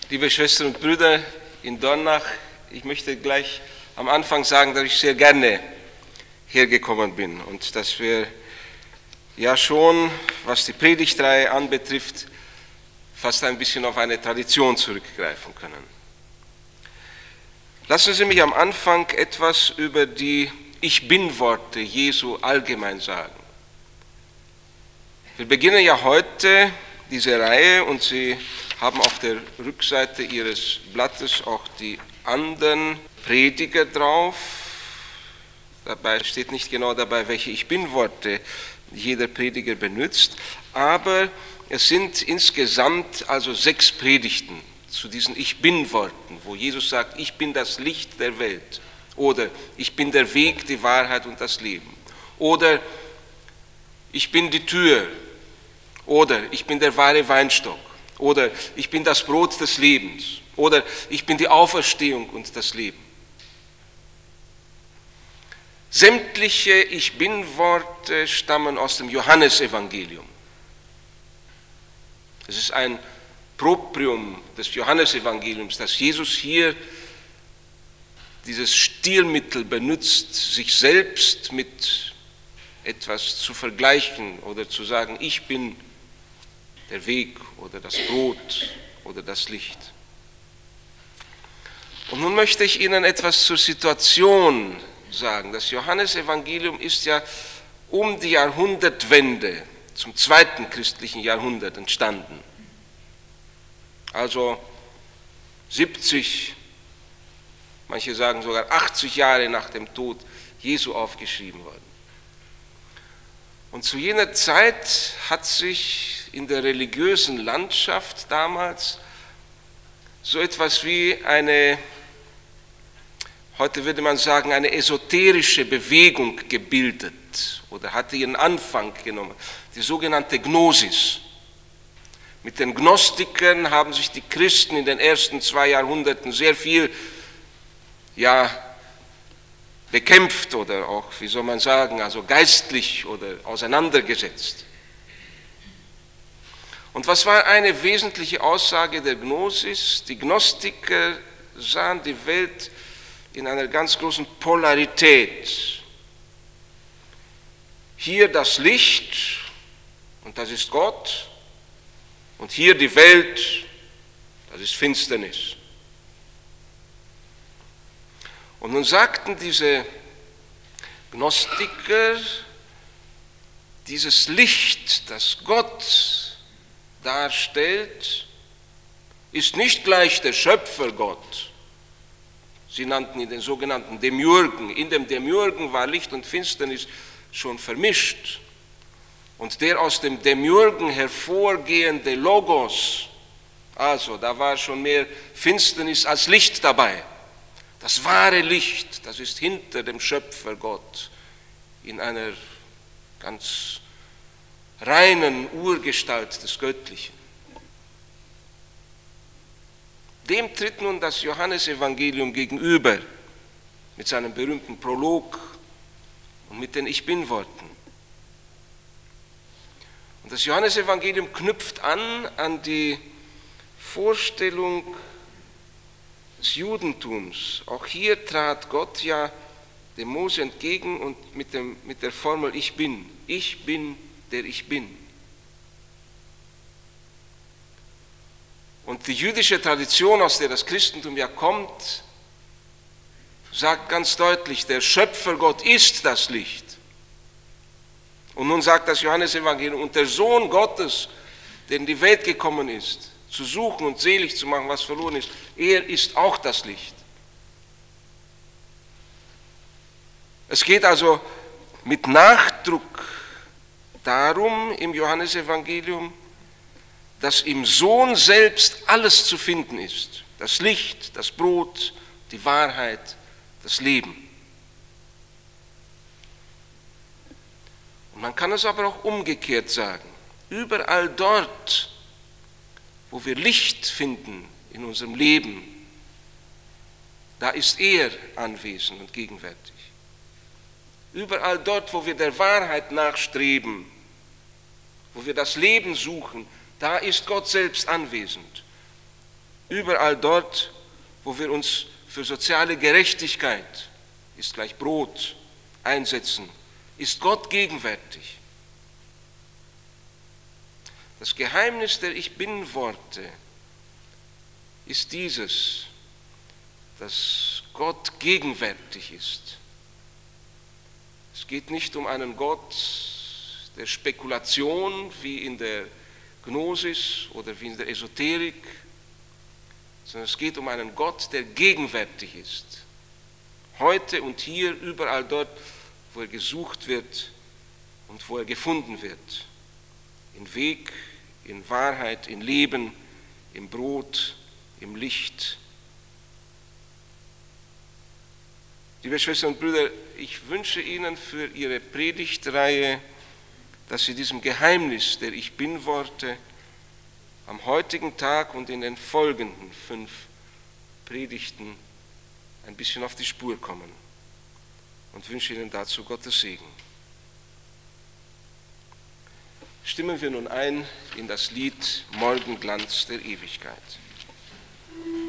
Liebe Schwestern und Brüder in Dornach, ich möchte gleich am Anfang sagen, dass ich sehr gerne hergekommen bin und dass wir ja schon, was die Predigtreihe anbetrifft, fast ein bisschen auf eine Tradition zurückgreifen können. Lassen Sie mich am Anfang etwas über die Ich-Bin-Worte Jesu allgemein sagen. Wir beginnen ja heute diese Reihe und Sie haben auf der Rückseite Ihres Blattes auch die anderen Prediger drauf. Dabei steht nicht genau dabei, welche Ich-Bin-Worte jeder Prediger benutzt, aber es sind insgesamt also 6 Predigten zu diesen Ich-Bin-Worten, wo Jesus sagt, ich bin das Licht der Welt oder ich bin der Weg, die Wahrheit und das Leben oder ich bin die Tür oder ich bin der wahre Weinstock oder ich bin das Brot des Lebens oder ich bin die Auferstehung und das Leben. Sämtliche Ich-Bin-Worte stammen aus dem Johannesevangelium. Es ist ein Proprium des Johannesevangeliums, dass Jesus hier dieses Stilmittel benutzt, sich selbst mit etwas zu vergleichen oder zu sagen, ich bin der Weg oder das Brot oder das Licht. Und nun möchte ich Ihnen etwas zur Situation sagen. Das Johannesevangelium ist ja um die Jahrhundertwende zum 2. christlichen Jahrhundert entstanden. Also 70, manche sagen sogar 80 Jahre nach dem Tod Jesu aufgeschrieben worden. Und zu jener Zeit hat sich in der religiösen Landschaft damals so etwas wie eine, heute würde man sagen, eine esoterische Bewegung gebildet oder hatte ihren Anfang genommen, die sogenannte Gnosis. Mit den Gnostikern haben sich die Christen in den ersten 2 Jahrhunderten sehr viel bekämpft oder auch, wie soll man sagen, also geistlich oder auseinandergesetzt. Und was war eine wesentliche Aussage der Gnosis? Die Gnostiker sahen die Welt in einer ganz großen Polarität. Hier das Licht, und das ist Gott, und hier die Welt, das ist Finsternis. Und nun sagten diese Gnostiker, dieses Licht, das Gott darstellt, ist nicht gleich der Schöpfer Gott. Sie nannten ihn den sogenannten Demiurgen. In dem Demiurgen war Licht und Finsternis schon vermischt. Und der aus dem Demiurgen hervorgehende Logos, also da war schon mehr Finsternis als Licht dabei. Das wahre Licht, das ist hinter dem Schöpfer Gott in einer ganz reinen Urgestalt des Göttlichen. Dem tritt nun das Johannesevangelium gegenüber mit seinem berühmten Prolog und mit den Ich-Bin-Worten. Und das Johannesevangelium knüpft an die Vorstellung des Judentums. Auch hier trat Gott ja dem Mose entgegen und mit der Formel Ich bin, der ich bin. Und die jüdische Tradition, aus der das Christentum ja kommt, sagt ganz deutlich, der Schöpfer Gott ist das Licht. Und nun sagt das Johannesevangelium, und der Sohn Gottes, der in die Welt gekommen ist, zu suchen und selig zu machen, was verloren ist, er ist auch das Licht. Es geht also mit Nachdruck darum im Johannesevangelium, dass im Sohn selbst alles zu finden ist. Das Licht, das Brot, die Wahrheit, das Leben. Und man kann es aber auch umgekehrt sagen. Überall dort, wo wir Licht finden in unserem Leben, da ist er anwesend und gegenwärtig. Überall dort, wo wir der Wahrheit nachstreben, wo wir das Leben suchen, da ist Gott selbst anwesend. Überall dort, wo wir uns für soziale Gerechtigkeit, ist gleich Brot, einsetzen, ist Gott gegenwärtig. Das Geheimnis der Ich-Bin-Worte ist dieses, dass Gott gegenwärtig ist. Es geht nicht um einen Gott der Spekulation wie in der Gnosis oder wie in der Esoterik, sondern es geht um einen Gott, der gegenwärtig ist. Heute und hier, überall dort, wo er gesucht wird und wo er gefunden wird. In Weg, in Wahrheit, in Leben, im Brot, im Licht. Liebe Schwestern und Brüder, ich wünsche Ihnen für Ihre Predigtreihe, dass Sie diesem Geheimnis der Ich-Bin-Worte am heutigen Tag und in den folgenden 5 Predigten ein bisschen auf die Spur kommen und wünsche Ihnen dazu Gottes Segen. Stimmen wir nun ein in das Lied Morgenglanz der Ewigkeit.